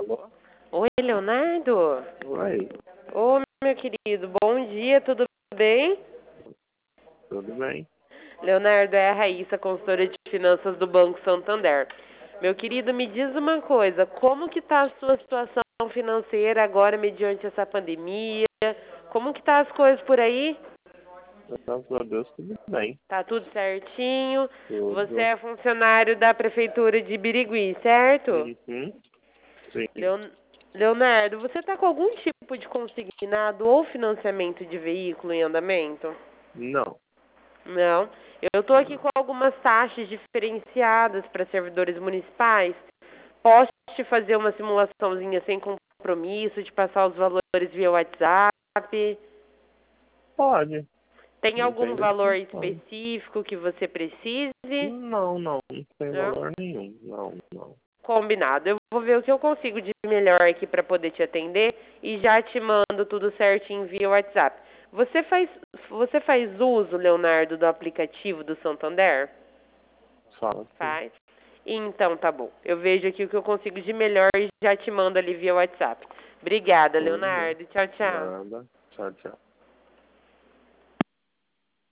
Alô? Oi, Leonardo. Oi, Ô, meu querido, bom dia, tudo bem? tudo bem? Leonardo, é a Raíssa, consultora de finanças do Banco Santander. Meu querido, me diz uma coisa, como que tá a sua situação financeira agora mediante essa pandemia? Como que tá as coisas por aí? Graças a Deus, tudo bem. Tá tudo certinho? Você Tudo. é funcionário da Prefeitura de Birigui, certo? Uhum. Sim. Leon- Leonardo, você tá com algum tipo de consignado ou financiamento de veículo em andamento? Não. Não. Eu estou aqui com algumas taxas diferenciadas para servidores municipais. Posso te fazer uma simulaçãozinha sem compromisso, te passar os valores via WhatsApp? Pode. Tem Não algum tem valor definição. específico que você precise? Não tem Não? valor nenhum. Não. Combinado. Eu vou ver o que eu consigo de melhor aqui para poder te atender e já te mando tudo certinho via WhatsApp. Você faz uso, Leonardo, do aplicativo do Santander? Fala sim. Faz? Então tá bom. Eu vejo aqui o que eu consigo de melhor e já te mando ali via WhatsApp. Obrigada, Tudo bem. Leonardo. Tchau, tchau. Nada. Tchau, tchau.